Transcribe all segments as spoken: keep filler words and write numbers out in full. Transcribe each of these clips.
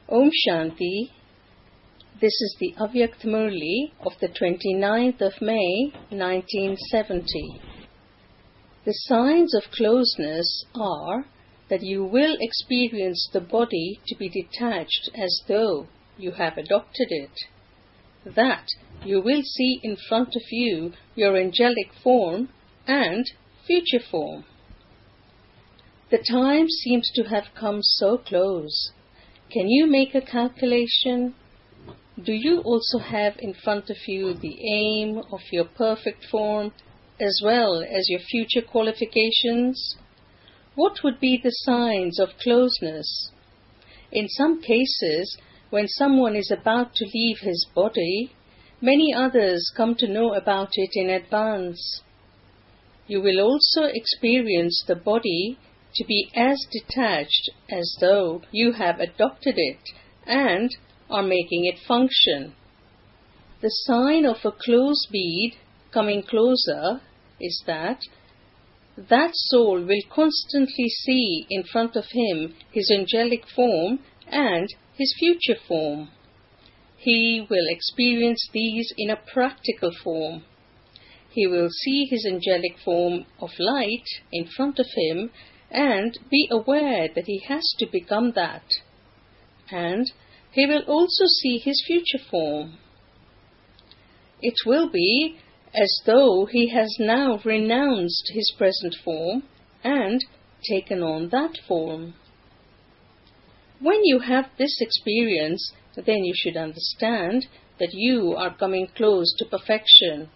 Om Shanti. This is the Avyakt Murli of the twenty-ninth of May, nineteen seventy. The signs of closeness are that you will experience the body to be detached as though you have adopted it, that you will see in front of you your angelic form and future form. The time seems to have come so close. Can you make a calculation? Do you also have in front of you the aim of your perfect form as well as your future qualifications? What would be the signs of closeness? In some cases, when someone is about to leave his body, many others come to know about it in advance. You will also experience the body to be as detached as though you have adopted it and are making it function. The sign of a close bead coming closer is that that soul will constantly see in front of him his angelic form and his future form. He will experience these in a practical form. He will see his angelic form of light in front of him and be aware that he has to become that. And he will also see his future form. It will be as though he has now renounced his present form and taken on that form. When you have this experience, then you should understand that you are coming close to perfection.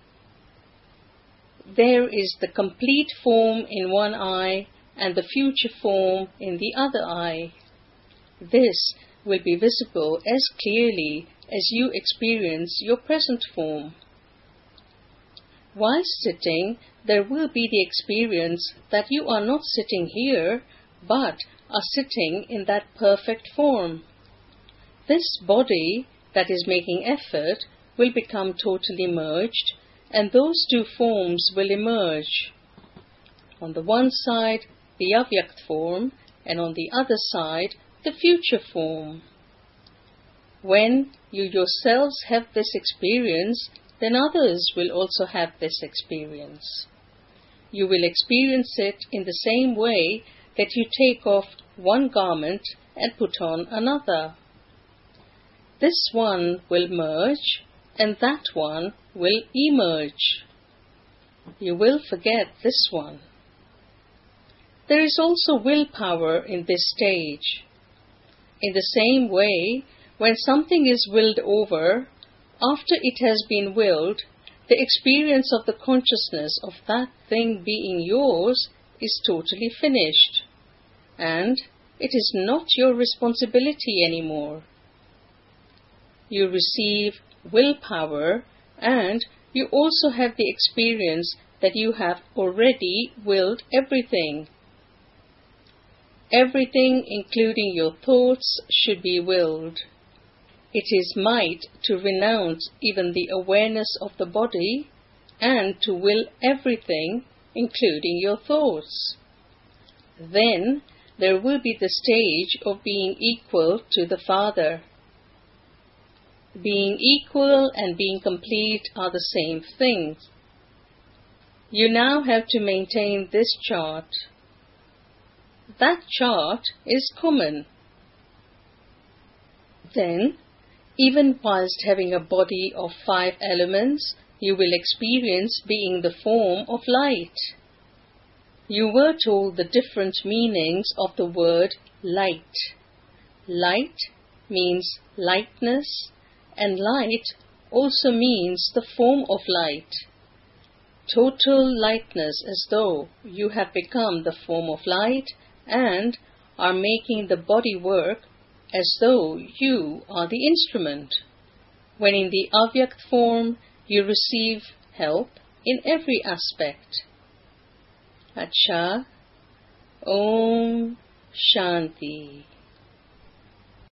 There is the complete form in one eye and the future form in the other eye. This will be visible as clearly as you experience your present form. While sitting, there will be the experience that you are not sitting here, but are sitting in that perfect form. This body that is making effort will become totally merged, and those two forms will emerge. On the one side, the Avyakt form, and on the other side, the future form. When you yourselves have this experience, then others will also have this experience. You will experience it in the same way that you take off one garment and put on another. This one will merge, and that one will emerge. You will forget this one. There is also willpower in this stage. In the same way, when something is willed over, after it has been willed, the experience of the consciousness of that thing being yours is totally finished, and it is not your responsibility anymore. You receive willpower, and you also have the experience that you have already willed everything. Everything, including your thoughts, should be willed. It is might to renounce even the awareness of the body and to will everything, including your thoughts. Then there will be the stage of being equal to the Father. Being equal and being complete are the same things. You now have to maintain this chart. That chart is common. Then, even whilst having a body of five elements, you will experience being the form of light. You were told the different meanings of the word light. Light means lightness, and light also means the form of light. Total lightness, as though you have become the form of light and are making the body work as though you are the instrument. When in the Avyakt form, you receive help in every aspect. Acha. Om Shanti.